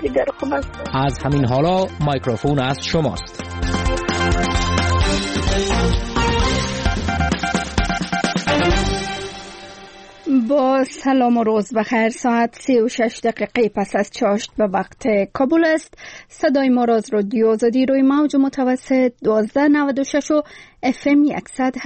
دیگر خوب است. از همین حالا مایکروفون از شماست. با سلام و روز بخیر. ساعت 36 دقیقه پس از چاشت به وقت کابل است. صدای ما را از رادیو آزادی روی موج متوسط 1296 و FM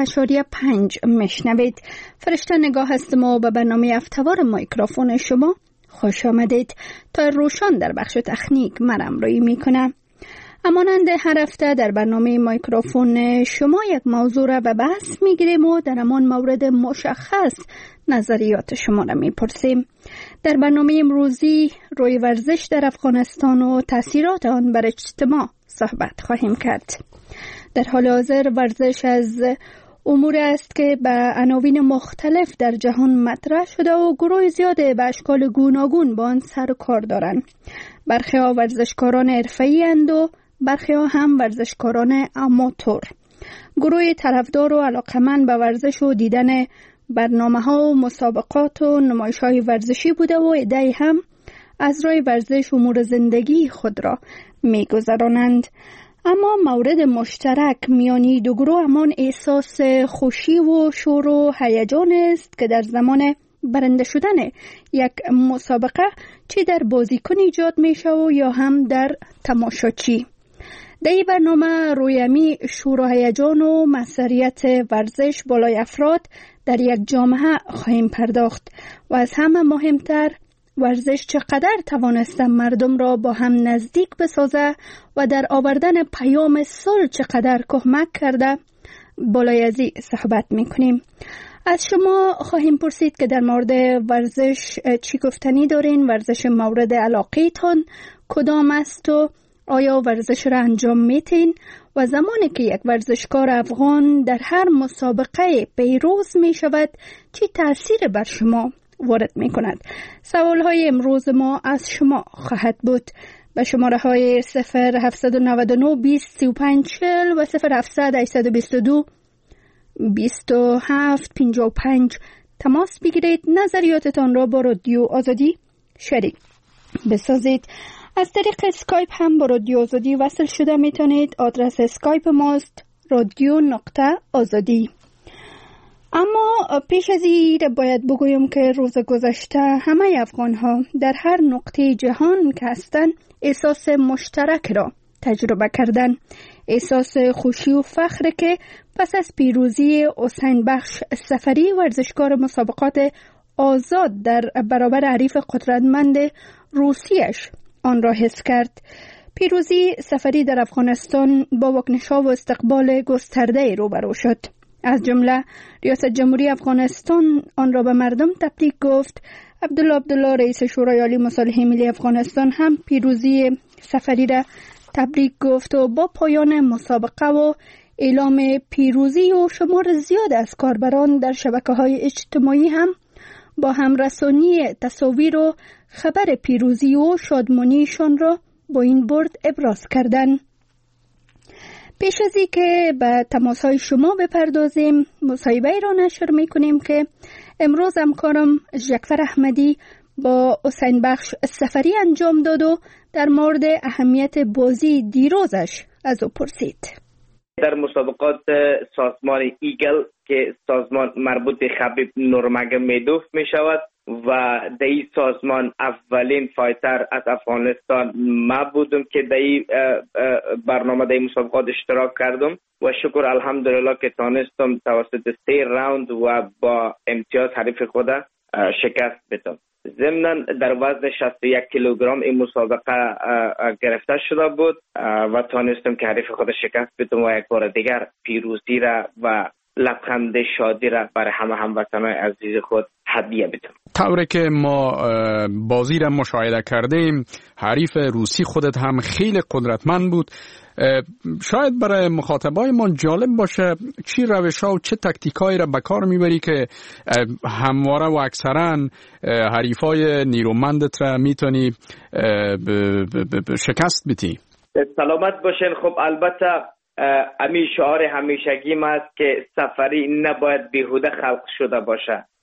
100.5 میشنوید. فرشته نگاه هستم و به برنامه هفته‌وار مایکروفون شما خوش آمدید. تا روشان در بخش تکنیک من همراهی میکنم. همانند هر هفته در برنامه مایکروفون شما یک موضوع را به بحث میگیریم و در همان مورد مشخص نظریات شما را میپرسیم. در برنامه امروزی روی ورزش در افغانستان و تاثیرات آن بر اجتماع صحبت خواهیم کرد. در حال حاضر ورزش از امور است که به عناوین مختلف در جهان مطرح شده و گروه زیاد به اشکال گوناگون با آن سر و کار دارند. برخی ها ورزشکاران حرفه‌ای اند و برخی ها هم ورزشکاران آماتور. گروه طرفدار و علاقمند به ورزش و دیدن برنامه ها و مسابقات و نمایش های ورزشی بوده و عده‌ای هم از راه ورزش امور زندگی خود را می گذرانند. اما مورد مشترک میانی دو گروه همان احساس خوشی و شور و هیجان است که در زمان برنده شدن یک مسابقه چی در بازیکن ایجاد می شود یا هم در تماشاچی. در این برنامه روی همی شور و هیجان و مسئولیت ورزش بالای افراد در یک جامعه خواهیم پرداخت و از همه مهمتر ورزش چقدر توانسته مردم را با هم نزدیک بسازه و در آوردن پیام صلح چقدر کمک کرده بالای از این صحبت میکنیم. از شما خواهیم پرسید که در مورد ورزش چی گفتنی دارین؟ ورزش مورد علاقه تان کدام است و آیا ورزش را انجام میتین؟ و زمانی که یک ورزشکار افغان در هر مسابقه پیروز می شود چی تأثیر بر شما وارد می کند؟ سوال های امروز ما از شما خواهد بود. به شماره های 0799 20 35 40 و 0700 822 27 55 تماس بگیرید. نظریاتتان را با رادیو آزادی شریک بسازید. از طریق اسکایپ هم با رادیو آزادی وصل شده میتونید. آدرس اسکایپ ماست radio.azadi. اما پیش از این باید بگویم که روز گذشته همه افغان ها در هر نقطه جهان که هستند احساس مشترک را تجربه کردن. احساس خوشی و فخر که پس از پیروزی حسین بخش سفری ورزشکار مسابقات آزاد در برابر حریف قدرتمند روسیش آن را حس کرد. پیروزی سفری در افغانستان با واکنش‌ها و استقبال گسترده روبرو شد. از جمله ریاست جمهوری افغانستان آن را به مردم تبریک گفت. عبدالله رئیس شورای عالی مصالحه ملی افغانستان هم پیروزی سفری را تبریک گفت و با پایان مسابقه و اعلام پیروزی و شمار زیاد از کاربران در شبکه‌های اجتماعی هم با همرسانی تصاویر و خبر پیروزی و شادمانیشان را با این برد ابراز کردند. پیش از این که به تماس‌های شما بپردازیم، مصاحبه را نشر می‌کنیم که امروز همکارم ژکفر احمدی با حسین بخش سفری انجام داد و در مورد اهمیت بازی دیروزش از او پرسید. در مسابقات سازمان ایگل که سازمان مربوط به خبیب نورمگomedov می شود و در این سازمان اولین فایتر از افغانستان ما بودم که در این برنامه در این مسابقات اشتراک کردم و شکر الحمدلله که تانستم توسط 3 راوند و با امتیاز حریف خود شکست بدم. ضمناً در وزن 61 کیلوگرم این مسابقه گرفته شده بود و تانستم که حریف خود شکست بدم و یک بار دیگر پیروزی را و لبخند شادی را برای همه هموطنان عزیز خود هدیه بدم. طوری که ما بازی را مشاهده کردیم حریف روسی خودت هم خیلی قدرتمند بود. شاید برای مخاطبای ما جالب باشه چی روش‌ها و چه تاکتیکایی را به کار میبری که همواره و اکثرا حریفای نیرومندت را میتونی شکست بدی؟ سلامت باشین. خب البته امی شعار همیشگی است که سفری نباید بیهوده خلق شده باشه.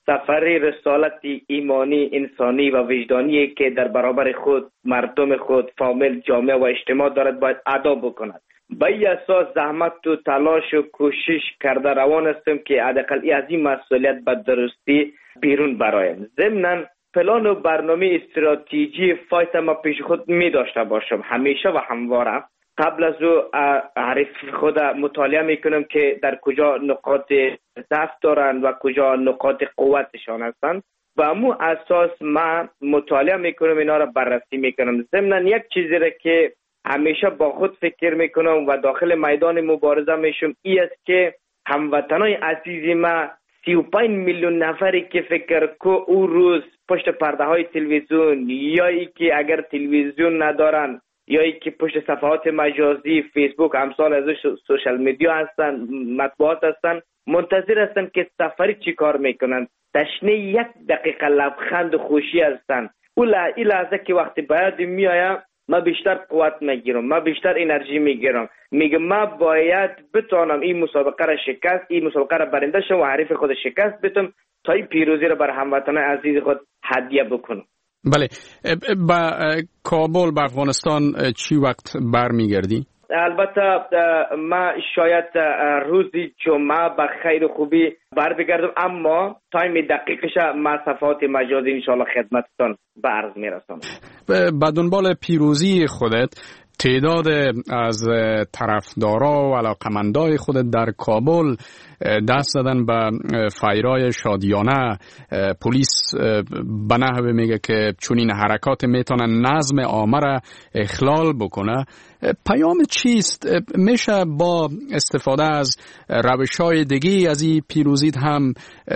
سفری رسالت ایمانی، انسانی و وجدانی که در برابر خود، مردم خود، فامیل، جامعه و اجتماع دارد باید ادا بکند. به این اساس زحمت و تلاش و کوشش کرده روان هستم که حداقل از این مسئولیت به درستی بیرون برایم. ضمناً پلان و برنامه استراتژی فایت ما پیش خود می داشته باشم همیشه و همواره. قبل از او حریف خود مطالعه میکنم که در کجا نقاط ضعف دارند و کجا نقاط قوتشان هستند. و امو اساس ما مطالعه میکنم، اینا را بررسی میکنم. ضمناً یک چیزی را که همیشه با خود فکر میکنم و داخل میدان مبارزه میشم ای است که هموطنای عزیز ما 35 میلیون نفری که فکر که او روز پشت پرده های تلویزیون یا ای که اگر تلویزیون ندارن یا ای که پشت صفحات مجازی فیسبوک امثال از سوشال میدیا هستن، مطبوعات هستن، منتظر هستن که سفری چی کار میکنن. تشنه یک دقیقه لبخند و خوشی هستن. این لحظه که وقتی باید میایم ما بیشتر قوت میگیرم، ما بیشتر انرژی میگیرم، میگم ما باید بتونم این مسابقه را شکست، این مسابقه را برنده شم و حریف خود شکست بدم تا این پیروزی را بر هموطنان عزیز خود هدیه بکنم. بله، با کابل به افغانستان چی وقت برمیگردی؟ البته ما شاید روز جمعه به خیر خوبی برمیگردم، اما تایم دقیقش ما صفحات مجازی انشاءالله خدمتتان به عرض میرسانم. به دنبال پیروزی خودت تعداد از طرفدارا و علاقمندای خودت در کابل دست زدن به فایرای شادیانه. پلیس به نحوه میگه که چون این حرکات میتونن نظم عامه را اخلال بکنه. پیام چیست؟ میشه با استفاده از روش‌های دیگه از این پیروزیت هم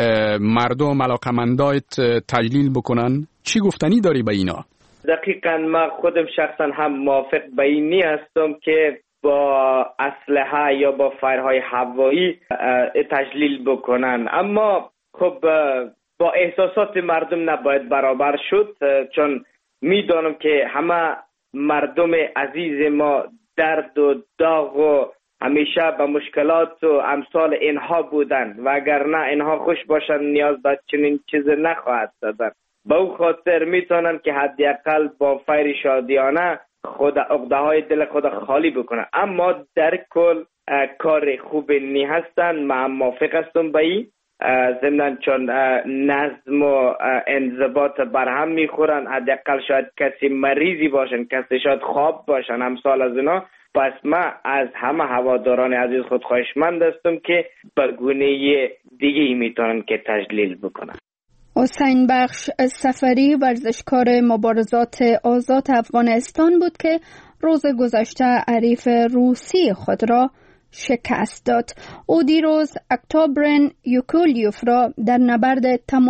مردم علاقمندایت تجلیل بکنن؟ چی گفتنی داری به اینا؟ دقیقاً ما خودم شخصا هم موافق به اینی هستم که با اسلحه یا با فایرهای هوایی تجلیل بکنن، اما خب با احساسات مردم نباید برابر شد، چون میدانم که همه مردم عزیز ما درد و داغ و همیشه به مشکلات و امثال اینها بودن و اگر نه اینها خوش باشن نیاز به چنین چیز نخواهد دادن. با او خاطر میتونن که حداقل با فیر شادیانه خود عقده های دل خود خالی بکنن، اما در کل کار خوب نی هستن. من موافق هستم با این، ضمناً چون نظم و انضباط برهم میخورن. حداقل شاید کسی مریضی باشن، کسی شاید خواب باشن، امثال از اینا. پس من از همه هواداران عزیز خود خواهشمند هستم که به گونه دیگه میتونن که تجلیل بکنن. حسین بخش سفری ورزشکار مبارزات آزاد افغانستان بود که روز گذشته حریف روسی خود را شکست داد. او دیروز اکتبرن یوکولیوف را در نبرد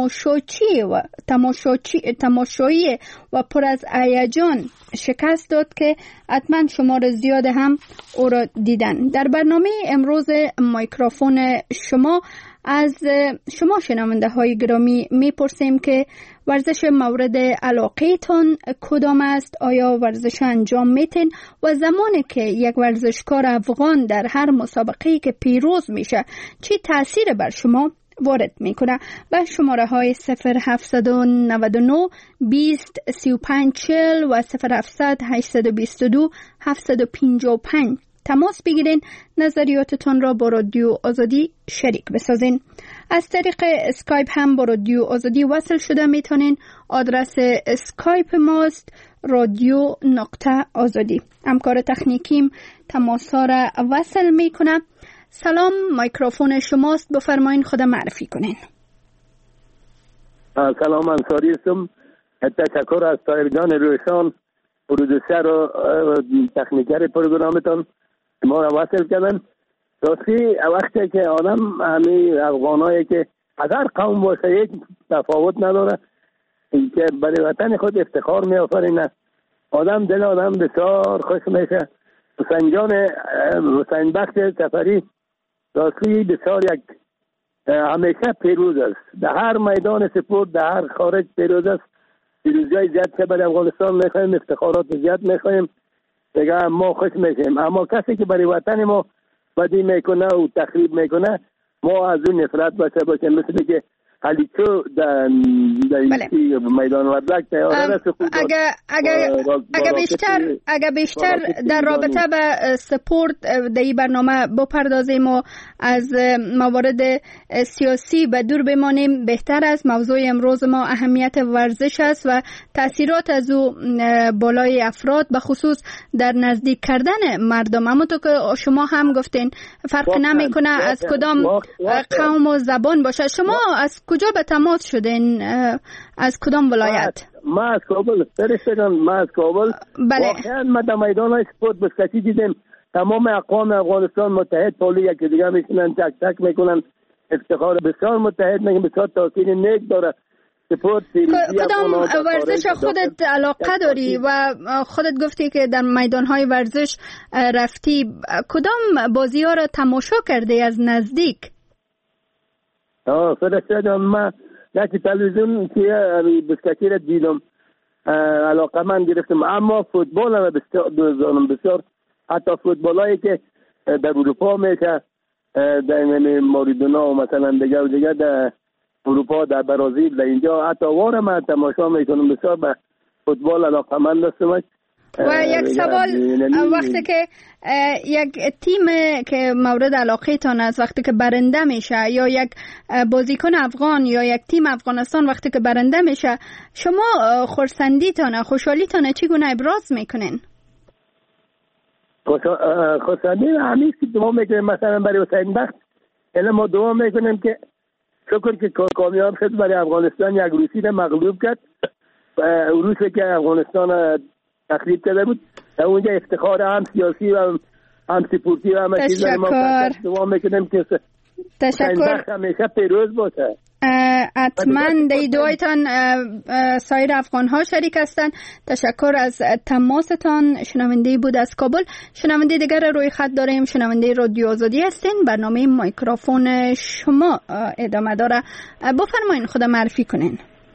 تماشایی و پر از هیجان شکست داد که حتما شمار زیاد هم او را دیدن. در برنامه امروز میکروفون شما از شما شنونده های گرامی میپرسیم که ورزش مورد علاقه تان کدام است؟ آیا ورزش انجام میتین؟ و زمانی که یک ورزشکار افغان در هر مسابقه‌ای که پیروز میشه چی تأثیر بر شما وارد میکنه؟ و شماره های 0799 20 35 40 و 0700 822 755 تماس بگیرین، نظریاتتان را با رادیو آزادی شریک بسازین. از طریق اسکایپ هم با رادیو آزادی وصل شده میتونین. آدرس اسکایپ ماست radio.azadi. همکار تکنیکیم تماس ها را وصل میکنه. سلام، میکروفون شماست، بفرمایین خود معرفی کنین. سلام، انصاری هستم. تشکر از طاهر جان روشان، پرودوسر و تکنیکر پروگرامتان ما را وصل کردن. راستی وقتی که آدم همین افغانایی که اگر قوم باشه یک تفاوت نداره که برای وطن خود افتخار می آفرینه، آدم دل آدم بسیار خوش میشه. حسین بخش سفری راستی بسیار یک همیشه پیروز است، در هر میدان سپورت در هر خارج پیروز است. پیروزی زیاد که برای افغانستان میخوایم، افتخارات زیاد میخوایم، دیگه ما خوش میشیم. اما کسی که برای وطن ما بدی میکنه و تخریب میکنه ما از اون نفرت باشیم، مثل که هلیچو در میدان وردک تیاره است. اگر بیشتر در رابطه به سپورت در این برنامه بپردازیم و از موارد سیاسی به دور بمانیم بهتر است. موضوع امروز ما اهمیت ورزش است و تاثیرات از او بالای افراد به خصوص در نزدیک کردن مردم. همونطور که شما هم گفتین فرق نمیکنه از کدام قوم و زبان باشه. شما از کجا به تماس شدین؟ از کدام ولایت؟ ما از کابل فرستادم. ما از کابل واقعا ما در میدان سپورت بسکتی دیدیم تمام اقوام افغانستان متحد پولی یکی دیگه میشنن تک تک میکنن. افتخار بسیار متحد میگن، بسیار تاثیر نیک داره. کدام ورزش خودت علاقه داری و خودت گفتی که در میدانهای ورزش رفتی، کدام بازی ها را تماشا کردی از نزدیک؟ فرستادم. ما یکی تلویزیون که بسکتی را دیدم علاقه من گرفتم، اما فوتبال را بسیار دوزانم. بسیار حتی فوتبال هایی که در اروپا میشه، در ماریدونا و مثلا دیگه در اروپا، در برازیل، در اینجا حتی وارم من تماشا میکنم. بسیار به فوتبال علاقه من دستم. و یک سوال، وقتی که یک تیم که مورد علاقه تان است وقتی که برنده میشه، یا یک بازیکن افغان یا یک تیم افغانستان وقتی که برنده میشه، شما خرسندی تانه، خوشحالی تانه چگونه ابراز میکنین؟ خرسندی همیشه که دعا میکنیم. مثلا برای حسین بخت ما دعا میکنیم که شکر که کامیاب شد، برای افغانستان یک روسی را مغلوب کرد. روسی که افغانستان تخریب کرده بود، اونجا افتخار هم سیاسی و هم سپورتی و همه چیز ما دعا میکنیم که تشکر همیشه پیروز باشه. حتما در دعایتان سایر افغان ها شریک هستند. تشکر از تماستان. شنونده بود از کابل. شنونده دیگر روی خط داریم. شنونده رادیو آزادی هستین. برنامه میکروفون شما ادامه داره. بفرمایید خود معرفی کنین.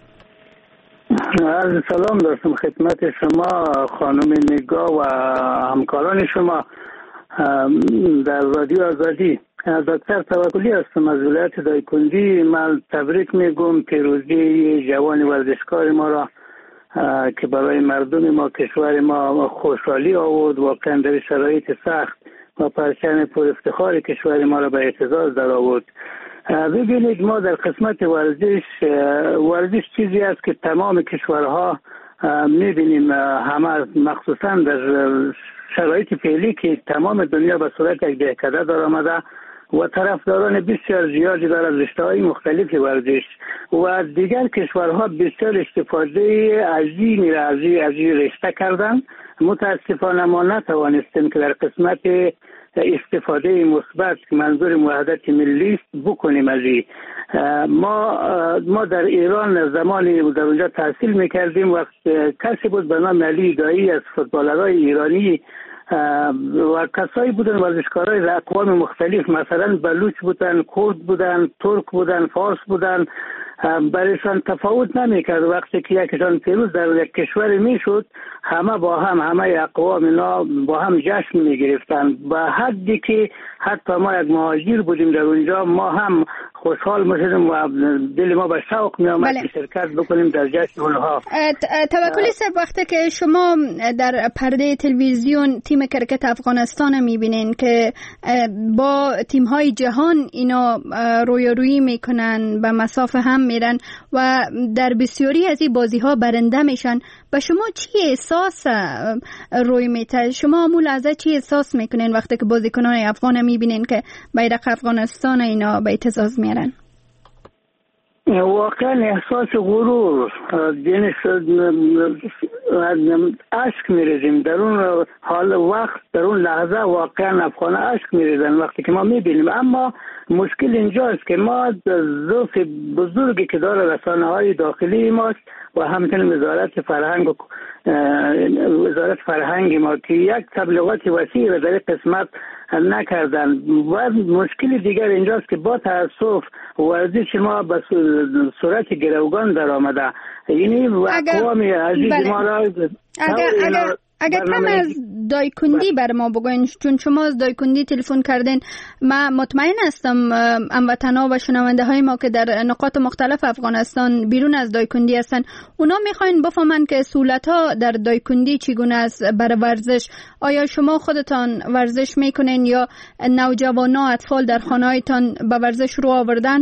عرض سلام داشتم خدمت شما خانم نگاه و همکاران شما در رادیو آزادی. دکتر توکلی هستم از ولایت دایکنډي. من تبریک میگم پیروزی جوان ورزشکار ما را که برای مردم ما، کشور ما خوشحالی آورد. واقعا در شرایط سخت و پرچم پر افتخار کشور ما را به اعتزاز در آورد. ببینید ما در قسمت ورزش چیزی است که تمام کشورها میبینیم، همه مخصوصا در شرایط فعلی که تمام دنیا به صورت یک دهکده در آمده و طرفداران بسیار زیادی دارد از رشته‌های مختلف ورزش و دیگر کشورها بسیار استفاده عظیمی را از این رشته کردند. متاسفانه ما نتوانستیم که در قسمت استفاده مثبت که منظور وحدت ملی است بکنیم از این. ما در ایران زمانی در اونجا تحصیل میکردیم، وقت کسی بود به نام علی دایی از فوتبالرهای ایرانی و کسایی بودن ورزشکارای از اقوام مختلف، مثلا بلوچ بودن، کرد بودن، ترک بودن، فارس بودن، برایشان تفاوت نمیکرد. وقتی که یکشان پیروز در یک کشور میشد، همه با هم، همه اقوام اینا با هم جشن میگرفتن، به حدی که حتی ما یک مهاجر بودیم در اونجا، ما هم خوشحال میشدیم و دل ما به شوق میامد که شرکت بکنیم در جشن اونها. توکلی صاحب، وقتی که شما در پرده تلویزیون تیم کرکت افغانستان میبینین که با تیم‌های جهان اینا رویارویی میکنن، به مسافه هم میرن و در بسیاری از این بازی‌ها برنده میشن، به شما چی احساس روی میته؟ شما همون لحظه چی احساس میکنین وقتی که بازیکنان افغان میبینین که بیرق افغانستان اینا به اعتزاز میارن؟ واقعا احساس غرور، یعنی اشک میریزیم در اون حال وقت، در اون لحظه واقعا افغان اشک میریزن وقتی که ما میبینیم. اما مشکل اینجاست که ما ضعف بزرگی که داره رسانه‌های داخلی ماست و همچنین وزارت فرهنگ ما که یک تبلیغات وسیع را در این قسمت نکردن. و مشکل دیگر اینجاست که با تأسف ورزش ما به صورت گروگان در آمده. یعنی اقوام عزیز ما را اگر کم از دایکندی بر ما بگوین، چون شما از دایکندی تلفن کردین. من مطمئن هستم هموطنا و شنونده های ما که در نقاط مختلف افغانستان بیرون از دایکندی هستن، اونا میخواین بفهمن که سهولت ها در دایکندی چگونه است برای ورزش. آیا شما خودتان ورزش میکنین یا نوجوانا اطفال در خانه هایتان به ورزش رو آوردن؟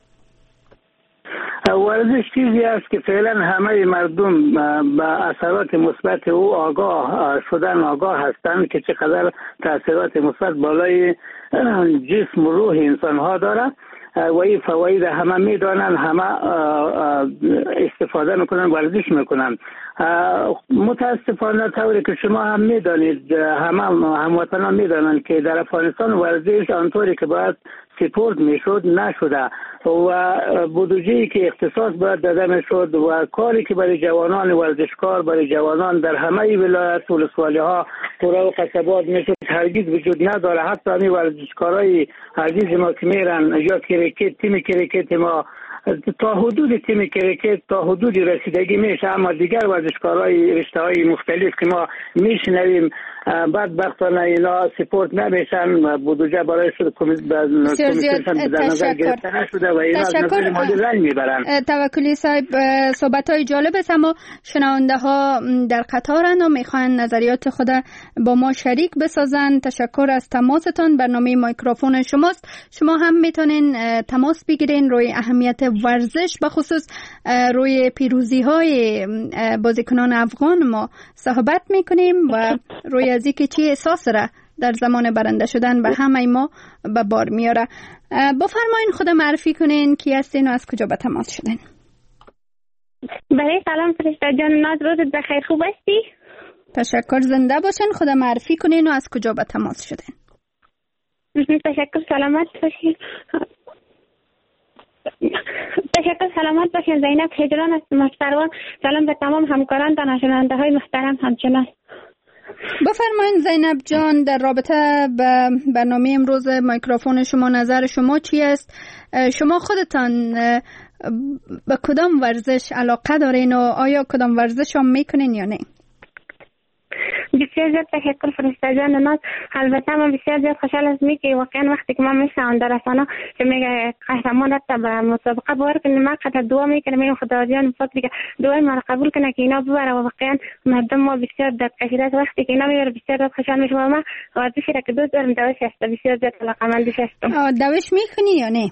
ورزش چیزی است که فعلا همه مردم به اثرات مثبت او آگاه شدن، آگاه هستند که چقدر تاثیرات مثبت بالای جسم و روح انسان ها داره و این فواید همه میدانن، همه استفاده میکنن، ورزش میکنن. متاسفانه طوری که شما هم میدانید، همه هموطنان میدانند که در افغانستان ورزش آنطوری که باید سپورت میشد نشده و بودجه‌ای که اختصاص باید داده میشد و کاری که برای جوانان ورزشکار، برای جوانان در همه ولایت و ولسوالی‌ها، قرى و قصبات میشد هرگز وجود نداره. حتی همین ورزشکارای عزیز ما که میرن یا کریکت، تیم کریکت ما تا حدود تیم کریکت تا حدود رسیدگی میشه، اما دیگر ورزشکارای رشته‌های مختلف که ما میشنویم بدبختانه اینا سپورت نمیشن، بودجه برای کمیسیون در نظر گرفته نشده و اینا از نظر مالی رنج میبرن. توکلی صاحب، صحبت‌های جالب است، اما شنونده ها در قطارند و میخوان نظریات خود با ما شریک بسازن. تشکر از تماستان. برنامه میکروفون شماست. شما هم میتونین تماس بگیرین روی اهمیت ورزش، به خصوص روی پیروزی های بازیکنان افغان ما صحبت میکنیم و روی از اینکه چی احساس را در زمان برنده شدن به همه ما به بار میاره. بفرمایین خود معرفی کنین، کی هستین و از کجا به تماس شدین؟ بله، سلام فرشته جان، ناز روزت بخیر، خوب هستی؟ تشکر، زنده باشین. خود معرفی کنین و از کجا به تماس شدین؟ تشکر، سلامت باشین. تشکر، سلامت باشین. زینب هجران است، محترم. سلام به تمام همکاران و نشنونده های محترم همچنان. بفرمایید زینب جان، در رابطه به برنامه امروز میکروفون شما نظر شما چی است؟ شما خودتان به کدام ورزش علاقه دارین و آیا کدام ورزش هم میکنین یا نه؟ بسیار زیاد تشکر فرشته جان ناز. البته من بسیار زیاد خوشحال هستم که واقعا وقتی که من میشنوم در رسانه که میگه قهرمان رفته به مسابقه باور کنید، من قطعا دعا میکنم میگم خدا جان فضل که دعای ما را قبول کنه که اینا ببره و واقعا مردم ما بسیار درد کشیده است. وقتی که اینا میبره بسیار زیاد خوشحال میشم. من ورزشی را که دوست دارم دوش است، بسیار زیاد علاقه‌مندش هستم. دوش میکنی یا نه؟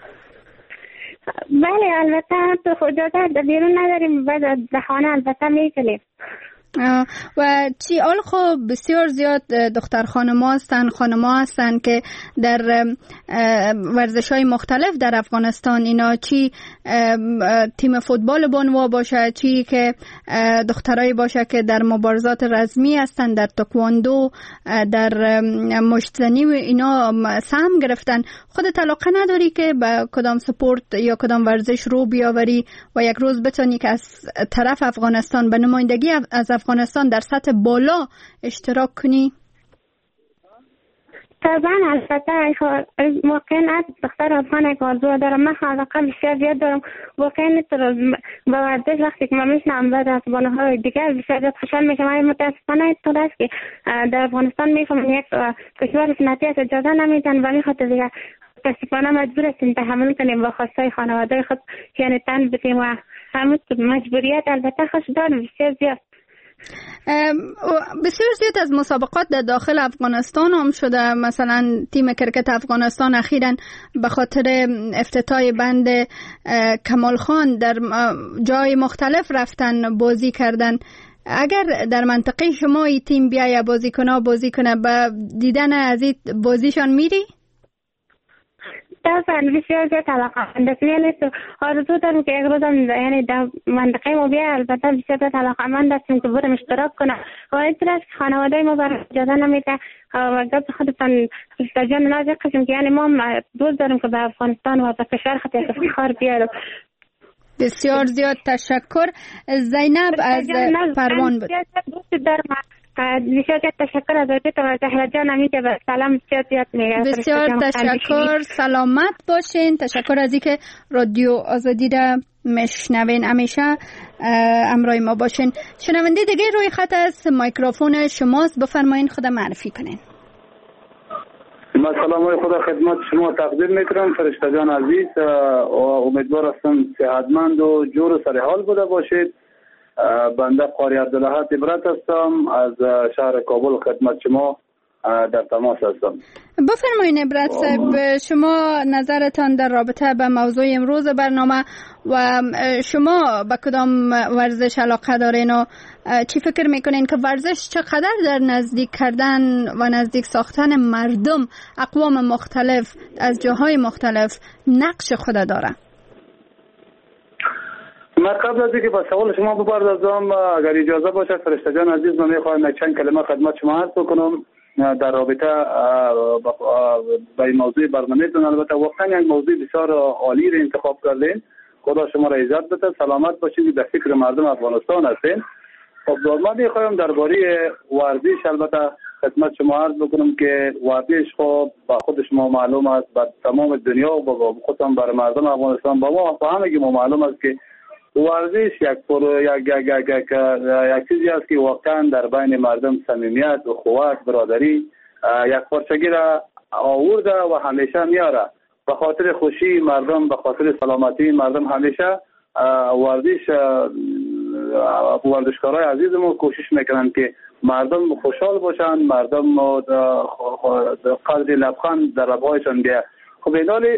بله، البته تو خودت در بیرون نداریم، بعد در خانه البته میکنیم. و چی آل خب بسیار زیاد دختر خانم‌ها هستن که در ورزش‌های مختلف در افغانستان، اینا چی تیم فوتبال بانوا باشه، چی که دخترایی باشه که در مبارزات رزمی هستن، در تکواندو، در مشتزنی و اینا سهم گرفتن. خودت علاقه نداری که به کدام سپورت یا کدام ورزش رو بیاوری و یک روز بتونی که از طرف افغانستان به نمایندگی از افغانستان در سطح بالا اشتراک کنی؟ طبعا البته واقعا از دختر افغان که آرزو دارم. من علاقه بسیار زیاد دارم واقعا با ورزش. وقتی که من میشنم بعد از بانوهای دیگر بسیار زیاد خوشحال میشم. من متاسفانه اینطور است که در افغانستان میفهمم یک کشور سنتی است، اجازه نمیدن و میخاطر دیگر متاسفانه مجبور هستیم تحمل کنیم با خواستهای خانواده خود، یعنی تن بدیم و همون مجبوریت. البته خوش دارم بسیار زیاد. بسیار زیاد از مسابقات در داخل افغانستان هم شده. مثلا تیم کرکت افغانستان اخیراً به خاطر افتتاح بند کمال خان در جای مختلف رفتن بازی کردن. اگر در منطقه شما این تیم بیایه بازی کنه به دیدن از این بازیشان میری؟ طبعا بسیار زیاد علاقه‌مند هستم. یعنی آرزو دارم که یک روزم یعنی در منطقه ما بیاید. البته بسیار زیاد علاقه‌مند هستم که برم اشتراک کنم و اینطور است که خانواده ما برای اجازه نمیده و گفت خودتان فرشته جان ناز قسم که یعنی ما دوست داریم که به افغانستان و به کشور خود افتخار بیارم. بسیار زیاد تشکر. زینب از پروان بود. دوست دارم. بسیار تشکر از وقت و زهرا جان امیده و سلام بسیار زیاد میگم. بسیار تشکر، سلامت باشین. تشکر از اینکه رادیو آزادی را میشنوین. همیشه همراه ما باشین. شنونده دیگه روی خط است، میکروفون شماست، بفرمایین خود معرفی کنین. سلام خدا خدمت شما تقدیم میکنم فرشته جان عزیز و امیدوار هستم صحتمند و جور و سر حال بوده باشید. بنده قاری عبدالله عبرت هستم از شهر کابل، خدمت شما در تماس هستم. بفرمایید عبرت صاحب، شما نظرتان در رابطه به موضوع امروز برنامه و شما به کدام ورزش علاقه دارین و چی فکر میکنین که ورزش چقدر در نزدیک کردن و نزدیک ساختن مردم اقوام مختلف از جاهای مختلف نقش خود داره؟ من قبل از اینکه به سوال شما بپردازم اگر اجازه باشه فرشته جان عزیز، من میخوایم چند کلمه خدمت شما عرض بکنم در رابطه با این موضوع برنامه‌تون. البته واقعا یک موضوع بسیار عالی را انتخاب کردین. خدا شما را عزت بده، سلامت باشید، در فکر مردم افغانستان هستین. خب من میخوایم درباره ورزش البته خدمت شما عرض بکنم که ورزش خب با خود شما معلوم است، با تمام دنیا و با خودم برای مردم افغانستان با ما همه ما معلوم است که ورزش یک چیزی است که واقعا در بین مردم صمیمیت، اخوت، برادری یک پارچگی را آورده و همیشه میاره. به خاطر خوشی مردم، به خاطر سلامتی مردم همیشه ورزشکارای عزیزمون کوشش میکنن که مردم خوشحال باشن، مردم قدر لبخند در لبهایشان بیاد. خب اینالی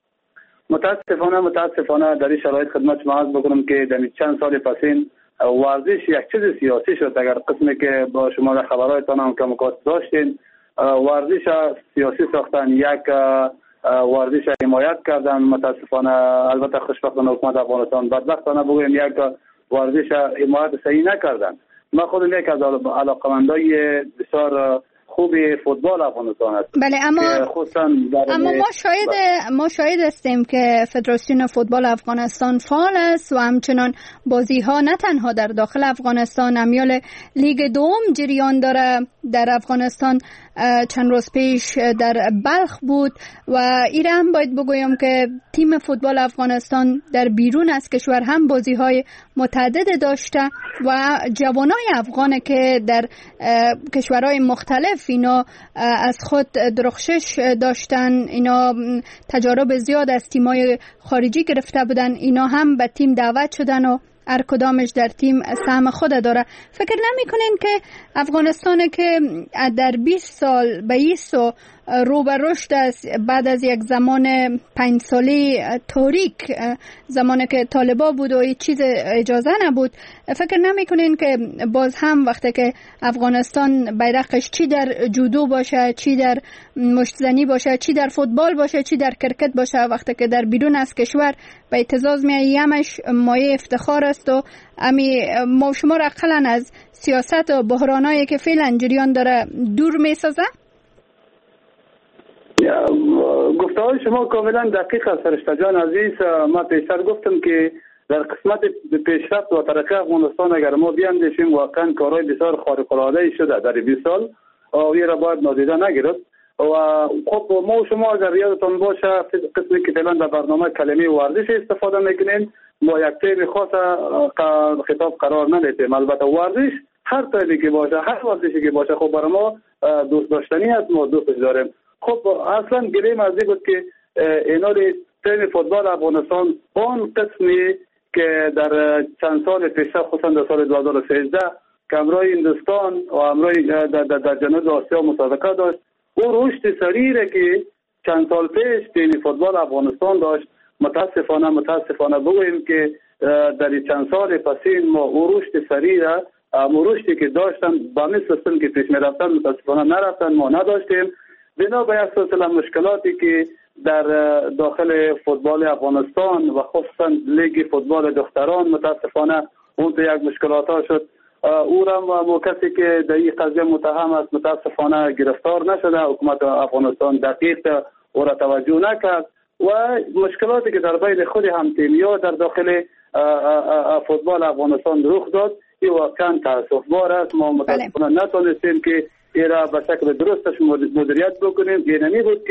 متاسفانه در این شرایط خدمت شما عرض بکنم که در چند سال پسین ورزش یک چیز سیاسی شد. اگر قسمی که با شما در خبرهایتان هم کمکات داشتین، ورزش سیاسی ساختن، یک ورزش حمایت کردن. متاسفانه البته خوشبختانه حکومت افغانستان بدبختانه بگویم یک ورزش حمایت صحیح نکردن. من خودم یک از علاقمندای بسیار خوبی فوتبال افغانستان است. بله، اما ما شاهد هستیم که فدراسیون فوتبال افغانستان فعال است و همچنان بازی ها نه تنها در داخل افغانستان، امیال لیگ دوم جریان داره در افغانستان. چند روز پیش در بلخ بود و ایره هم باید بگویم که تیم فوتبال افغانستان در بیرون از کشور هم بازی های متعدد داشته و جوانای افغان که در کشورهای مختلف اینا از خود درخشش داشتن، اینا تجارب زیاد از تیمای خارجی گرفته بودن، اینا هم به تیم دعوت شدن و هر کدامش در تیم سهم خود داره. فکر نمی کنین که افغانستان که در 20 سال به ایسو رو به رشد است بعد از یک زمان 5 سالی تاریک، زمانی که طالبا بود و هیچ چیز اجازه نبود، فکر نمی کنین که باز هم وقتی که افغانستان بیرقش چی در جودو باشه، چی در مشتزنی باشه، چی در فوتبال باشه، چی در کرکت باشه، وقتی که در بیرون از کشور به اعتزاز میایمش مایه افتخار است و ما شما را اقلا از سیاست و بحرانایی که فعلا جریان داره دور میسازه؟ گفته های شما کاملا دقیق است فرشته جان عزیز. ما پیشتر گفتم که در قسمت پیشرفت و ترقی افغانستان اگر ما بیاندیشیم واقعا کارهای بسیار خارق العاده شده در 20 سال و این را باید نادیده نگیرد. و خب ما و شما اگر یادتان باشه قسمی که فعلا در برنامه کلمه ورزش استفاده میکنیم، ما یک تیم خاص خطاب قرار ندیدیم. البته ورزش هر تیمی که باشه، هر ورزشی که باشه، خب برای ما دوست داشتنی است، ما دوستش داریم. خب اصلا گریم از این بود که اینا تیم فوتبال افغانستان اون قسمی که در چند سال پیش خصوصا در سال 2013 که امروی هندوستان و امروی در جنوب آسیا مسابقه داشت، او رشد سریعی که چند سال پیش تیم فوتبال افغانستان داشت، متاسفانه بگوییم که در چند سال پسین ما او رشد سریع را رشدی که داشتن با مثل سیستم که پیش می رفتن متاسفانه نرفتن، ما نداشتیم. بنا به یک سلسله مشکلاتی که در داخل فوتبال افغانستان و خصوصا لیگ فوتبال دختران متاسفانه اون تو یک مشکلات ها شد. او را کسی که در این قضیه متهم است متاسفانه گرفتار نشده. حکومت افغانستان دقیق او را توجه نکرد و مشکلاتی که در بین خود هم تیم‌ها در داخل فوتبال افغانستان رخ داد این واقعا تأسف‌بار است. ما متاسفانه نتونستیم که این را به شکل درستش مدیریت بکنیم. این نمی بود که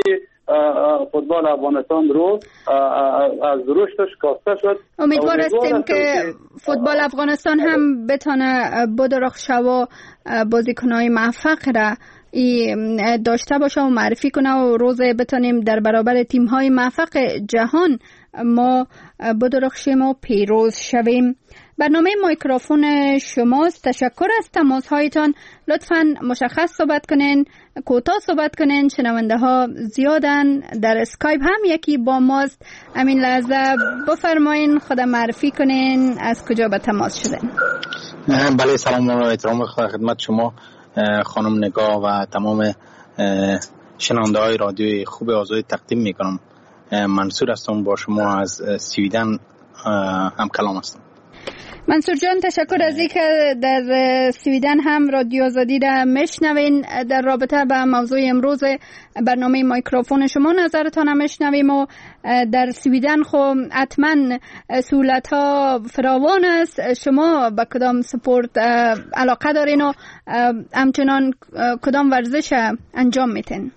فوتبال افغانستان رو از رشدش کاسته شد. امیدوار هستیم که فوتبال افغانستان هم بتونه بدرخشه و بازیکنای موفق را داشته باشه و معرفی کنه و روز بتونیم در برابر تیم‌های موفق جهان ما بدرخشیم و پیروز شویم. برنامه میکروفون شماست. تشکر از تماس‌هایتان. لطفاً مشخص صحبت کنین، کوتاه صحبت کنین. شنونده ها زیادن. در اسکایپ هم یکی با ماست. همین لحظه بفرمایین خود معرفی کنین، از کجا به تماس شدین. بله، سلام و احترام خدمت شما خانم نگاه و تمام شنونده های رادیوی خوب آزادی تقدیم میکنم. منصور هستم، با شما از سویدن هم کلام هستم. منصور جان، تشکر از اینکه در سویدن هم رادیو آزادی را میشنوین. در رابطه با موضوع امروز برنامه میکروفون شما نظرتان هم میشنویم و در سویدن خب حتما سهولت ها فراوان است. شما به کدام سپورت علاقه دارین و همچنان کدام ورزش انجام میتین؟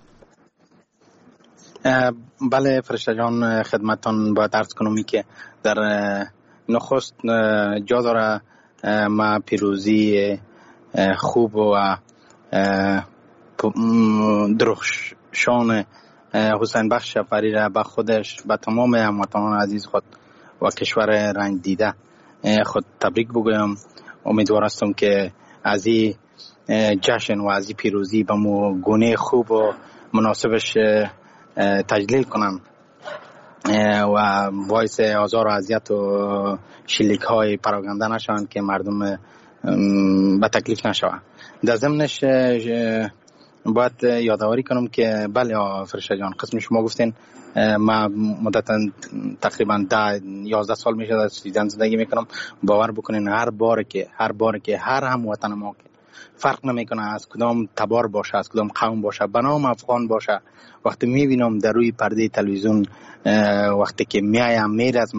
بله فرشته جان، خدمتان باید عرض کنم که در نخست جا داره ما پیروزی خوب و درخشان حسین بخش شفری را به خودش، به تمام هموطنان عزیز خود و کشور رنگ دیده خود تبریک بگویم. امیدوار هستم که از این جشن و از این پیروزی به گونه خوب و مناسبش تجلیل کنم و باعث آزار و اذیت و شلیک های پراکنده نشوند که مردم به تکلیف نشوند. در ضمنش باید یادآوری کنم که بله فرشته جان، قسم شما گفتین ما مدت تقریبا 11 سال میشه در سویدن زندگی میکنم. باور بکنین هر بار که هر هموطن ما که فرق نمیکنه از کدام تبار باشه، از کدام قوم باشه، بنام افغان باشه، وقتی میبینم در روی پرده تلویزیون وقتی که میایم میرزم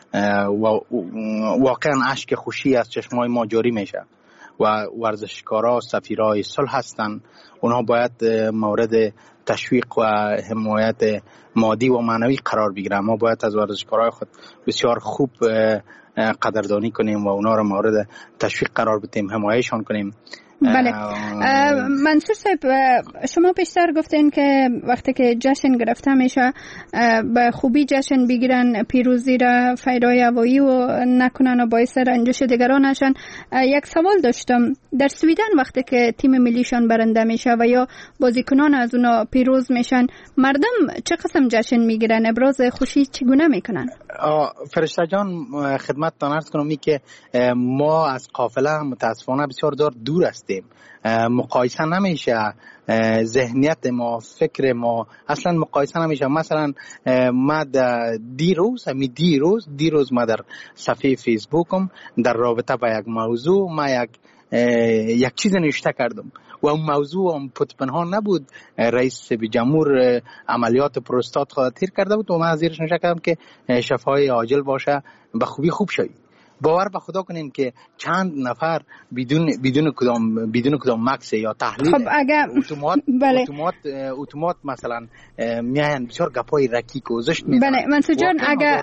واقعا اشک خوشی از چشمای ما جاری میشه و ورزشکارا سفیرای صلح هستن. اونها باید مورد تشویق و حمایت مادی و معنوی قرار بگیرن. ما باید از ورزشکارای خود بسیار خوب قدردانی کنیم و اونا را مورد تشویق قرار بدیم، حمایتشان کنیم. بله منصور صاحب، شما پیشتر گفتین که وقتی که جشن گرفته میشه به خوبی جشن بگیرن، پیروزی را فیرای هوایی و نکنن و باعث رنجش دیگران نشن. یک سوال داشتم، در سویدن وقتی که تیم ملیشان برنده میشه و یا بازیکنان از اونا پیروز میشن، مردم چه قسم جشن میگیرن؟ ابراز خوشی چگونه میکنن؟ فرشته جان، خدمتتان عرض کنم که ما از قافله متاسفانه بسیار دور هستیم. مقایسه نمیشه، ذهنیت ما، فکر ما اصلا مقایسه نمیشه. مثلا ما دیروز ما در صفحه فیسبوکم در رابطه با یک موضوع ما یک چیز نوشته کردم و اون موضوع هم پنهان نبود. رئیس جمهور عملیات پروستات خود تیر کرده بود و من زیرش نوشته کردم که شفای عاجل باشه، به خوبی خوب شوی. باور به خدا کنین که چند نفر بدون کدام مکس یا تحلیل اتومات مثلا میاین بسیار گپای رکیک و زشت میزنن. بله منصور جان،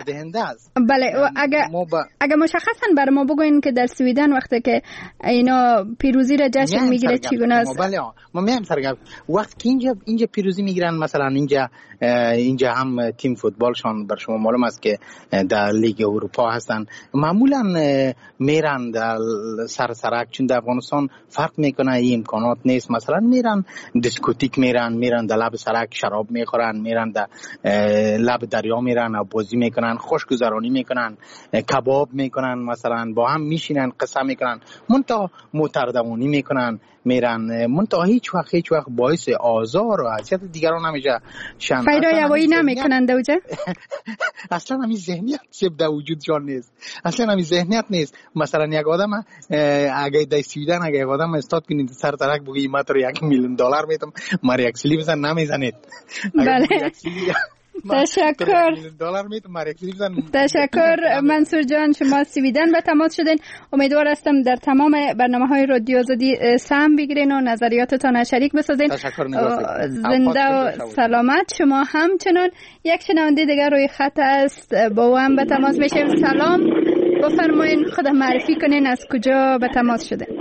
اگه مشخصا برای ما بگوین که در سویدن وقتی که اینا پیروزی را جشن میگیره چگونه است؟ بله ما میایم سرگرم وقتی که اینجا پیروزی میگیرن. مثلا اینجا هم تیم فوتبالشان بر شما معلوم است که در لیگ اروپا هستن، معمولا میرن در سرک، چون در افغانستان فرق میکنه، این امکانات نیست. مثلا میرن دیسکوتیک، میرن در لب سرک شراب میخورن، میرن در لب دریا میرن و بازی میکنن، خوشگذرانی میکنن، کباب میکنن، مثلا با هم میشینن قصه میکنن، منتها متردمانی میکنن، میرن منتها هیچ وقت باعث آزار و اذیت دیگران نمیشه. فیرای هوایی نمیکنن دوجه. اصلا همین ذهنیت در وجودشان نیست، اصلا همین ذهنیت نیست. مثلا یک آدم اگه در سویدن یک آدم استاد کنید سر ترک بگی من تو $1,000,000 میدم، ماری یک سلی بزن نمیزنید. بله تشکر. دلار میتونم تشکر منصور جان، شما سویدن به تماس شدین. امیدوار هستم در تمام برنامه‌های رادیو آزادی سهم بگیرین و نظریاتتان شریک بسازین. زنده و سلامت. شما همچنان. یک شنونده دیگر روی خط است، با او هم به تماس میشیم. سلام، بفرمایین خود معرفی کنین، از کجا به تماس شده؟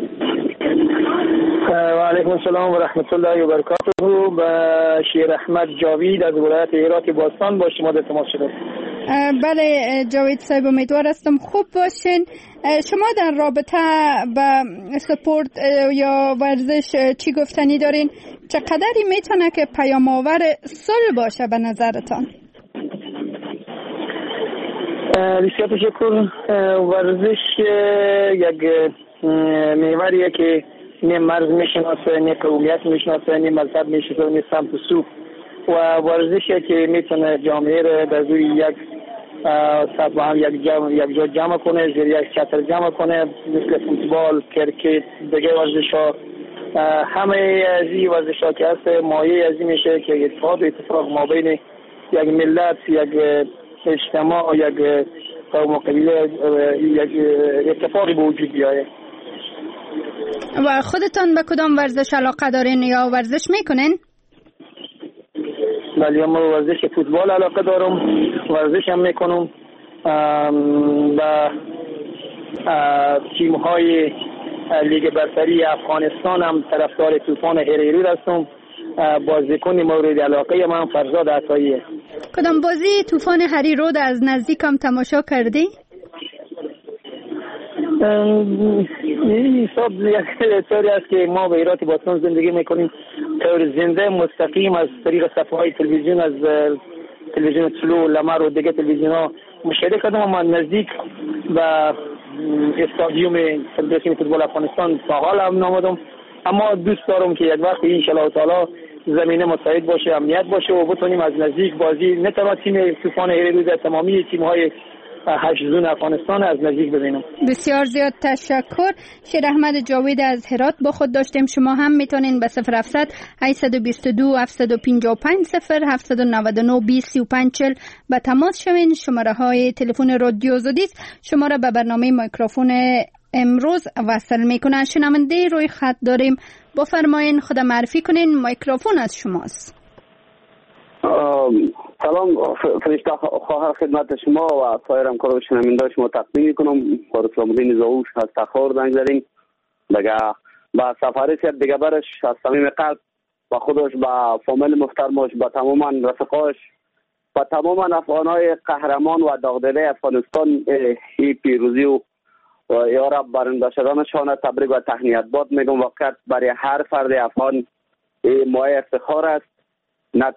و علیکم السلام و رحمت الله و برکاته. با شیر احمد جاوید از ولایت هرات باستان با شما در تماس شده. بله جاوید صاحب، امیدوار هستم خوب باشین. شما در رابطه با سپورت یا ورزش چی گفتنی دارین؟ چقدری میتونه که پیام آور صلح باشه به نظرتان؟ بسیار تشکر. ورزش یک محوریه که نه مرز میشناسه، نه قومیت میشناسه، نه مذهب میشناسه، نه سمت و سو، و ورزشی که میتونه جامعه را در روی یک سطح با هم یک جا جمع کنه، زیر یک چتر جمع کنه، مثل فوتبال، کرکت، دیگه ورزش ها. همه از این ورزش ها که هست مایه از این میشه که اتفاق ما بین یک ملت، یک اجتماع، یک قوم و قبیله، یک اتفاقی به وجود بیاید. و خودتان به کدام ورزش علاقه دارین یا ورزش میکنین؟ بله، من ورزش فوتبال علاقه دارم، ورزش هم میکنم. و تیم های لیگ برتری افغانستان هم طرفدار طوفان هریرو هستم. بازیکن مورد علاقه من فرزاد عطاییه. کدام بازی طوفان هریرو از نزدیک هم تماشا کردی؟ این حساب یک طوری است که ما به هرات باستان زندگی میکنیم، طور زنده مستقیم از طریق صفحه های تلویزیون، از تلویزیون طلوع، لمر و دیگه تلویزیون ها مشاهده کردم. ما نزدیک به استادیوم فدراسیون فوتبال افغانستان تا حال هم نامدم، اما دوست دارم که یک وقت ان شاء الله تعالی زمینه مساعد باشه، امنیت باشه و بتونیم از نزدیک بازی نه تنها تیم طوفان هریرو، تمامی تیم های 8 زون افغانستان از نزدیک ببینم. بسیار زیاد تشکر. شیر احمد جاوید از هرات با خود داشتیم. شما هم میتونین به 0700 822 755 0799 2035 به تماس شوین. شماره های تلفن رادیو آزادی شما را به برنامه میکروفون امروز وصل میکنه. شنونده روی خط داریم، بفرمایین خود معرفی کنین، میکروفون از شماست. سلام فرشته خواهر خدمت شما و سایر همکاران و شنونده شما تقدیم میکنم. با رسول الدین زاوش از تخار زنگ زدیم دیگه با سفاری سیاد دیگه برش از صمیم قلب با خودش، با فامیل محترمش، با تماما رفقاش، با تماما افغانای قهرمان و داغدله افغانستان این پیروزی و یا رب برنده شدنشان تبریک و تهنیت باد میگم. واقعا برای هر فرد افغان مایه افتخار است، نه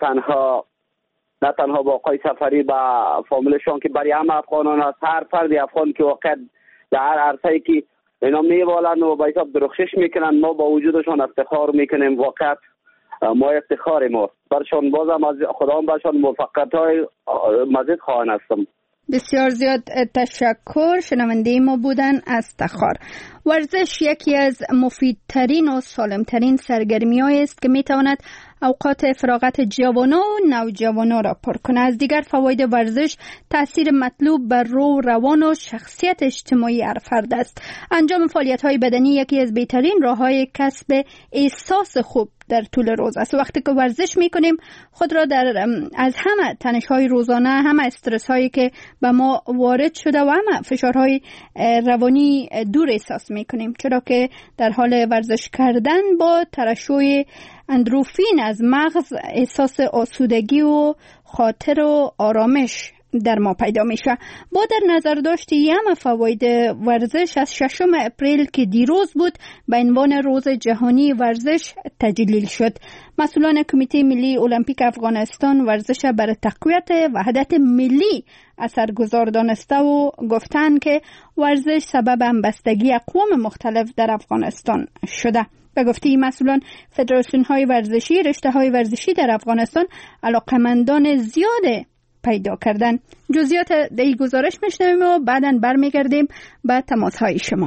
تنها با آقای سفری با فامیلشان که برای همه افغانان است، هر فرد افغان که واقعا در هر عرصه‌ای که اینا میوالن و با حساب درخشش میکنن، ما با وجودشان افتخار میکنیم. واقعا ما افتخار ما برشان، بازم از خدا برشان موفقیت‌های مزید خواهان هستم. بسیار زیاد تشکر. شنونده ما بودن از تخار. ورزش یکی از مفیدترین و سالمترین سرگرمی‌هایی است که میتواند اوقات فراغت جوانان و نوجوانان را پر کنه. از دیگر فواید ورزش تأثیر مطلوب بر روح، روان و شخصیت اجتماعی هر فرد است. انجام فعالیت‌های بدنی یکی از بهترین راه‌های کسب احساس خوب در طول روز است. وقتی که ورزش میکنیم خود را از همه تنش‌های روزانه، همه استرس‌هایی که به ما وارد شده و همه فشارهای روانی دور احساس میکنیم، چرا که در حال ورزش کردن با ترشح اندروفین از مغز احساس آسودگی و خاطر و آرامش در ما پیدا میشه. با در نظر داشت همه فواید ورزش از 6 اپریل که دیروز بود به عنوان روز جهانی ورزش تجلیل شد. مسئولان کمیته ملی المپیک افغانستان ورزش برای تقویت وحدت ملی اثرگذار دانسته و گفتند که ورزش سبب همبستگی اقوام مختلف در افغانستان شده. به گفته مسئولان، فدراسیون های ورزشی، رشته های ورزشی در افغانستان علاقمندان زیاد پیدا کردن. جزئیات این گزارش میشنویم و بعداً برمیگردیم به تماس های شما.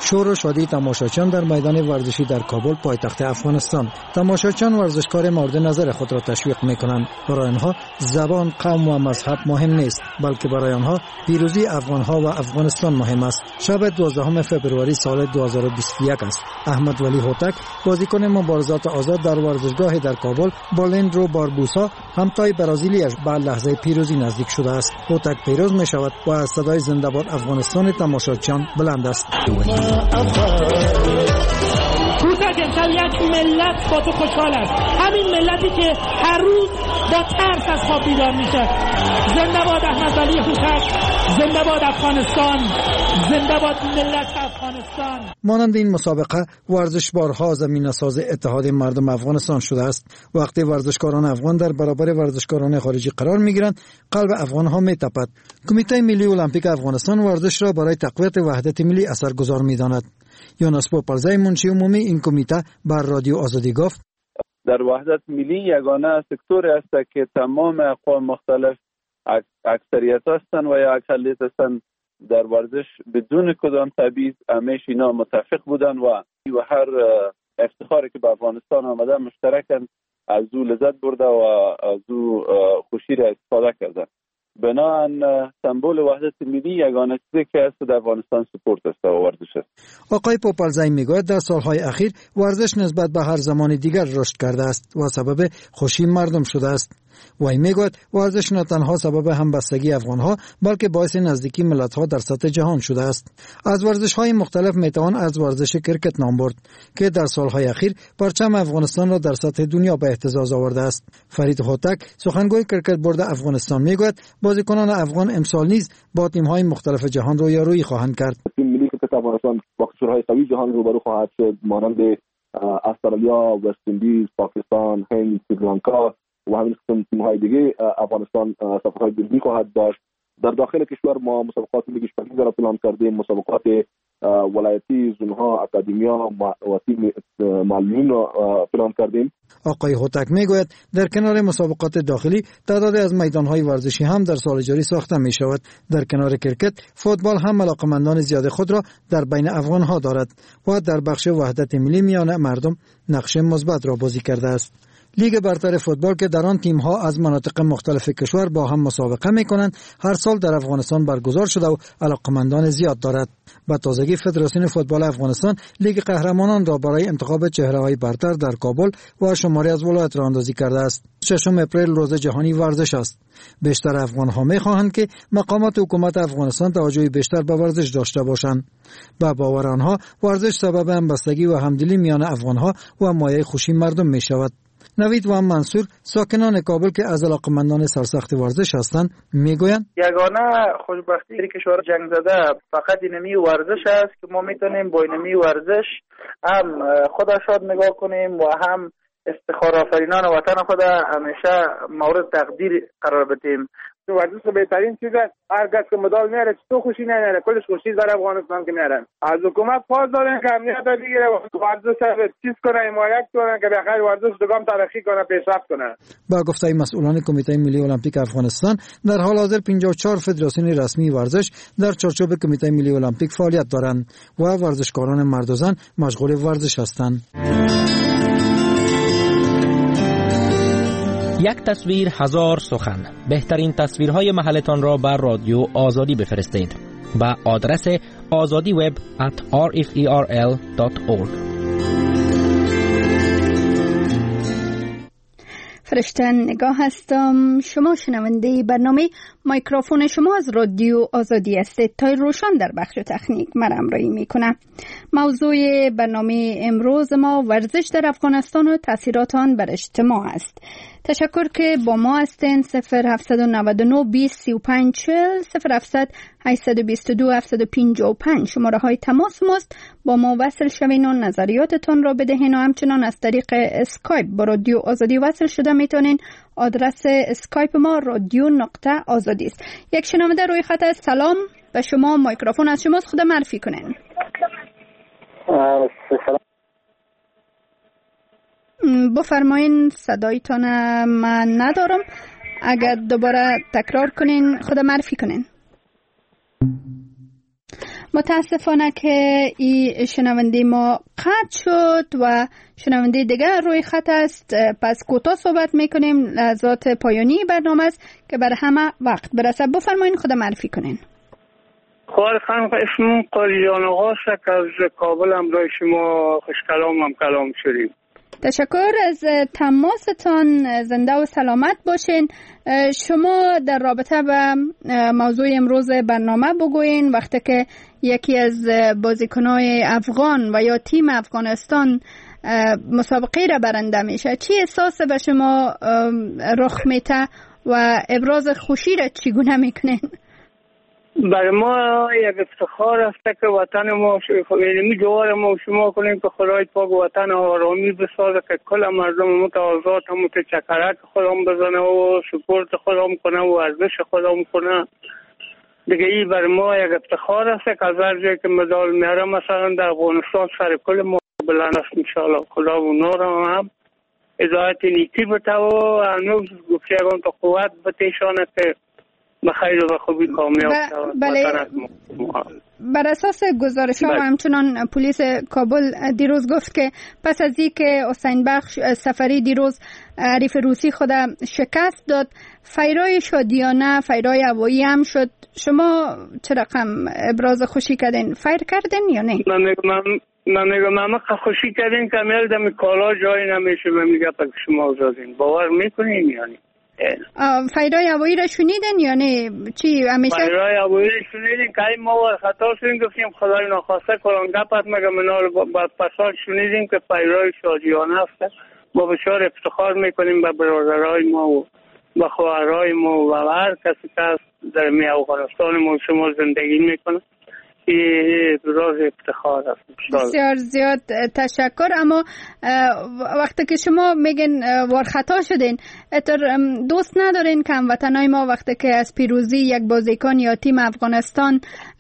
شور و شادی تماشاچیان در میدان ورزشی در کابل پایتخت افغانستان. تماشاچیان ورزشکار مورد نظر خود را تشویق می‌کنند. برای آنها زبان، قوم و مذهب مهم نیست، بلکه برای آنها پیروزی افغان‌ها و افغانستان مهم است. شب 12 فوریه سال 2021 است. احمد ولی هوتک، بازیکن مبارزات آزاد در ورزشگاه در کابل با لندرو باربوسا همتای برازیلیش به لحظه پیروزی نزدیک شده است. هوتک پیروز می‌شود و از صدای زنده باد افغانستان تماشاچیان بلند است. هوتک امشب یک ملت با تو خوشحال است، همین ملتی که هر روز با ترس از خواب بیدار میشه. زنده باد احمد ولی هوتک، زنده باد افغانستان، زنده باد ملت افغانستان. مانند این مسابقه ورزشبارها زمینه‌ساز اتحاد مردم افغانستان شده است. وقتی ورزشکاران افغان در برابر ورزشکاران خارجی قرار میگیرند، قلب افغانها میتپد. کمیته ملی المپیک افغانستان ورزش را برای تقویت وحدت ملی اثرگذار میداند. یونس پوپلزای منشی عمومی این کمیته بر رادیو آزادی گفت: در وحدت ملی یگانه سکتوری است که تمام اقوام مختلف اکثریت هستند و یا اقلیت هستند در ورزش بدون کدام تبعیض. همیشه اینا متفق بودن و هر افتخاری که به افغانستان آمده مشترکاً از او لذت برده و از او خوشی را استفاده کردن. بنابراین سمبل وحدت ملی یگانه چیزی که است در افغانستان سپورت است و ورزش است. آقای پوپلزای میگوید در سالهای اخیر ورزش نسبت به هر زمان دیگر رشد کرده است و سبب خوشی مردم شده است. وی میگوید ورزش نه تنها سبب همبستگی افغانها بلکه باعث نزدیکی ملت‌ها در سطح جهان شده است. از ورزش‌های مختلف میتوان از ورزش کرکت نام برد که در سالهای اخیر پرچم افغانستان را در سطح دنیا به اهتزاز آورده است. فرید هوتک، سخنگوی کرکت بورد افغانستان میگوید بازیکنان افغان امسال نیز با تیم‌های مختلف جهان رویارویی خواهند کرد. تیم ملی کرکت افغانستان با کشورهای قوی جهان روبرو خواهد شد، مانند استرالیا، وست اندیز، پاکستان، هند، سریلانکا و همین قسم تیم‌های دیگه. افغانستان سفرهای بیرونی خواهد داشت. در داخل کشور ما مسابقات لیگ شمالی را پلان کردیم، مسابقات ولایتی، زونها، اکادمیا و تیم معلمین را پلان کردیم. آقای هوتک میگوید در کنار مسابقات داخلی تعدادی از میدان‌های ورزشی هم در سال جاری ساخته می شود. در کنار کرکت، فوتبال هم علاقمندان زیاد خود را در بین افغان‌ها دارد و در بخش وحدت ملی میان مردم نقش مثبت را بازی کرده است. لیگ برتر فوتبال که در آن تیم‌ها از مناطق مختلف کشور با هم مسابقه می‌کنند، هر سال در افغانستان برگزار شده و علاقمندان زیاد دارد. به تازگی فدراسیون فوتبال افغانستان لیگ قهرمانان را برای انتخاب چهره‌های برتر در کابل و شماری از ولایات راه اندازی کرده است. 6 اپریل روز جهانی ورزش است. بیشتر افغان‌ها می‌خواهند که مقامات حکومت افغانستان توجه بیشتر به ورزش داشته باشند. با باور آنها ورزش سبب همبستگی و همدلی میان افغان‌ها و مایه خوشی مردم می‌شود. نوید و منصور، ساکنان کابل که از علاقمندان سرسخت ورزش هستند، میگویند یگانه خوشبختی کشور جنگ زده فقط اینمی ورزش است که ما میتونیم با اینمی ورزش هم خدا شاد نگاه کنیم و هم افتخار آفرینان وطن خود همیشه مورد تقدیر قرار بدیم. ورزش بهترین چیز است. هر کس که مدال میاره تو خوشی نمیاره، کلش خوشی در افغانستان که میارن. از حکومت پاس دارن که امنیت بگیره، ورزش چیز کنه، حمایت کنه که بخیر ورزش دوام ترقی کنه، پیشرفت کنه. با گفته مسئولان کمیته ملی المپیک افغانستان، در حال حاضر 54 فدراسیون رسمی ورزش در چارچوب کمیته ملی المپیک فعالیت دارند و ورزشکاران مرد و زن مشغول ورزش هستند. یک تصویر هزار سخن. بهترین تصویرهای محلتان را بر رادیو آزادی بفرستید به آدرس azadiweb@rferl.org. فرشته نگاه هستم. شما شنونده برنامه میکروفون شما از رادیو آزادی هستید. تای روشن در بخش تکنیک مرا همراهی میکنه. موضوع برنامه امروز ما ورزش در افغانستان و تاثیرات آن بر اجتماع است. تشکر که با ما هستین. 0799 20 35 40 0700 822 755 شماره های تماس ماست. با ما وصل شوین و نظریاتتان را بدهین و همچنان از طریق اسکایپ با رادیو آزادی وصل شده میتونین. آدرس اسکایپ ما رادیو.آزادی است. یک شنونده روی خط است. سلام و شما، میکروفون از شماست، خود معرفی کنین. بفرمایین، صدایتان من ندارم. اگر دوباره تکرار کنین خود معرفی کنین. متاسفانه که این شنونده ما قطع شد و شنونده دیگر روی خط است. پس کوتاه صحبت میکنیم. لحظات پایانی برنامه است که بر همه وقت برسه. بفرمایید خود معرفی کنین. خواهر خانم، اسمم قاری جان آقاست که از کابل همراه شما خوش کلام شدیم. تشکر از تماستان. زنده و سلامت باشین. شما در رابطه با موضوع امروز برنامه بگوین. وقتی که یکی از بازیکنای افغان و یا تیم افغانستان مسابقه را برنده میشه، چی احساس به شما رخ میده و ابراز خوشی را چگونه میکنین؟ برای ما یک افتخار است که وطن ما علمی جوار ما شما کنیم که خدای پاک وطن آرامی بسازه که کل مردم متعاضات هم متچکرک خودم بزنه و سپورت خودم کنه و ارزش خودم کنه. دیگه این برای ما یک افتخار است که از هر جایی که مدال میاره مثلا در افغانستان سر کل ما بلند است. انشاءالله خدا و نور هم هدایت نیکی بده و هنوز گفتیگان تا قوت بتیشانه که بخیر و خوبی کامیاب شود. بله. بر اساس گزارش ها و همچنان پلیس کابل دیروز گفت که پس از این که حسین بخش سفری دیروز حریف روسی خود شکست داد، فیرای شادیانه، فیرای هوایی هم شد. شما چه رقم ابراز خوشی کردین؟ فیر کردین یا نه؟ من میگم خوشی کردین که میل دم کالا جایی نمیشه. من میگم که شما زدین باور میکنین یعنی فیرای هوایی را شنیدن یا نه؟ چی همیشه فیرای هوایی را شنیدن که این ما خطا شدیم گفتیم خدای ناخواسته کلان گپت مگه منال بعد پسال شنیدیم که فیرای شادیانه است. ما بسیار افتخار میکنیم به برادرای ما و به خواهرای ما و هر کسی که در می افغانستان ما شما زندگی میکنه. این راز افتخار است. بسیار زیاد تشکر. اما وقتی که شما میگن وار خطا شدین، دوست ندارین که هموطنای ما وقتی که از پیروزی یک بازیکن یا تیم افغانستان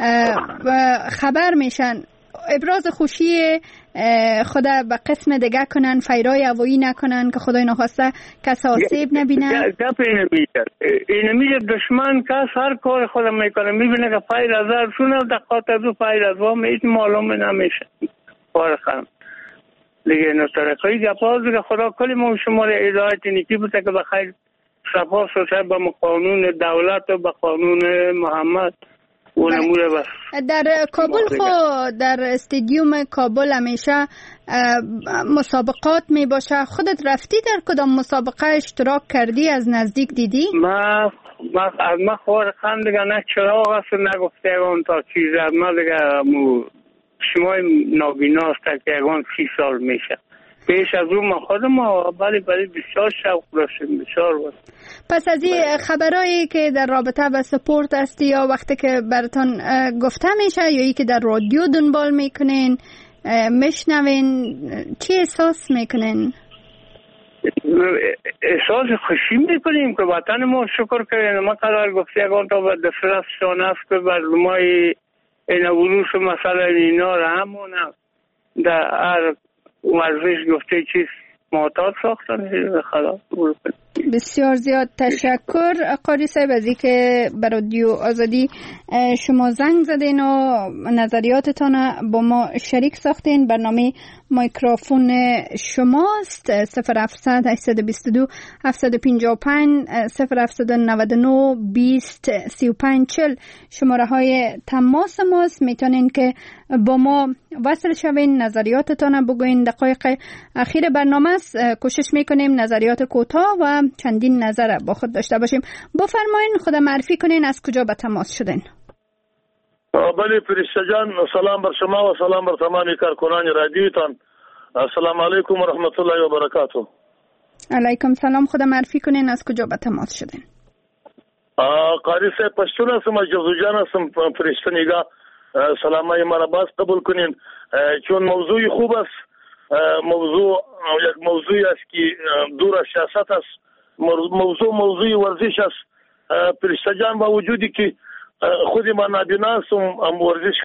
خبر میشن ابراز خوشی خود به قسم دیگه کنن، فیرای هوایی نکنن که خدای نخواسته کس آسیب نبینه؟ گپ اینمیشه دشمن کس هر کار خودم میکنه میبینه که فیر از شونه دقات از او فیر از وام ایت معلوم نمیشه. بارخم دیگه نطرقی گپ ها دیگه خدا کلی ما شما را هدایت نیکی بوده که بخیر سپاس و با قانون دولت و با قانون محمد در کابل در استادیوم کابل همیشه مسابقات می باشه. خودت رفتی در کدام مسابقه اشتراک کردی؟ از نزدیک دیدی؟ ما خور خم دیگه نه چراغ است نگفته اگان تا چیز ما دیگه شما نابینا است که اگان 30 سال میشه. پیش از اون ما خودم بلی بسیار شوق داشتیم بسیار بود. پس از این خبرایی که در رابطه با سپورت هستی یا وقتی که براتون گفته میشه یا ای که در رادیو دنبال میکنین میشنوین چی احساس میکنین؟ احساس خوشی میکنیم که وطن ما شکر کنیم. ما قرار گفتی اگان تا به دفرست شان است که بر ما این وروش مثلا اینا را همونه در هر ورزش گفته چیز معتاد ساختن. خلاص بسیار زیاد تشکر قاری صاحب از این که به رادیو آزادی شما زنگ زدین و نظریاتتان با ما شریک ساختین. برنامه میکروفون شماست. 0700 822 755 0799 20 35 40 شماره های تماس ماست. میتونین که با ما وصل شوین، نظریاتتان بگوین. دقایق اخیر برنامه است، کوشش میکنیم نظریات کوتاه و چندین نظر با خود داشته باشیم. بفرمایین خود معرفی کنین از کجا به تماس شدین. بله فرشته جان، سلام بر شما و سلام بر تمامی کارکنان رادیوتان. السلام علیکم و رحمت الله و برکاته. علیکم سلام. خود معرفی کنین از کجا به تماس شدین. قاری صاحب پشتون هستم، از جوزو جان هستم. فرشته نگاه سلامای مرا باز قبول کنین چون موضوع خوب است. موضوع یک موضوعی است که دور از سیاست است. موضوع ورزش است. فرشته جان با وجودی که خودی من نابینا هستم ورزش